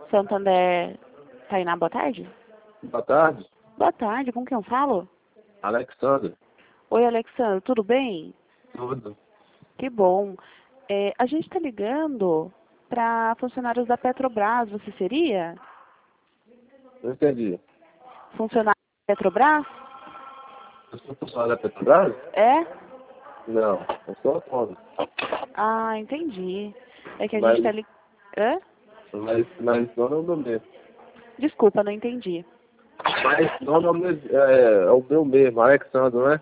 Santander, Tainá, boa tarde. Boa tarde, Boa tarde, com quem eu falo? Alexandre. Oi, Alexandre, tudo bem? Tudo. Que bom. A gente está ligando para funcionários da Petrobras, você seria? Não entendi. Funcionário da Petrobras? Eu sou funcionário da Petrobras? É? Não, eu sou autônomo. Ah, entendi. É que a gente Mas, está ligando... Hã? mas não é o meu mesmo. Desculpa, não entendi. Mas não é o meu, é o meu mesmo, Alexandre, não é?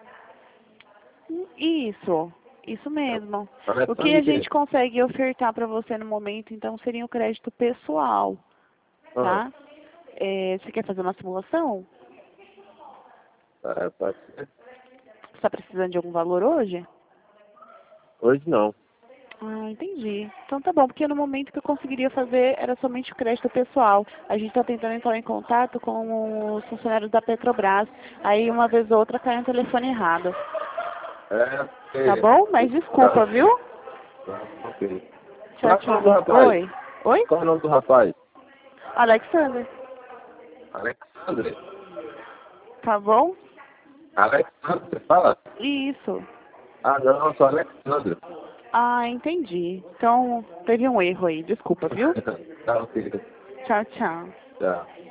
Isso mesmo. O que Alexandre a o quê? gente consegue ofertar para você no momento, então, seria o crédito pessoal, Ah, tá? Você quer fazer uma simulação? pode ser. Você está precisando de algum valor hoje? Hoje não. Ah, entendi. Então tá bom, porque no momento que eu conseguiria fazer era somente o crédito pessoal. A gente está tentando entrar em contato com os funcionários da Petrobras. Aí uma vez ou outra cai no telefone errado. Tá bom? Mas desculpa, Tá, viu? ok. Tchau, Qual é o nome do tchau. rapaz? Oi? Oi? Qual é o nome do rapaz? Alexander. Alexandre? Tá bom? Alexandre, você fala? Isso. Ah, não, eu sou Alexandre. Ah, entendi. Então teve um erro aí. Desculpa, viu? Tá, ok. Tchau, tchau. Tchau.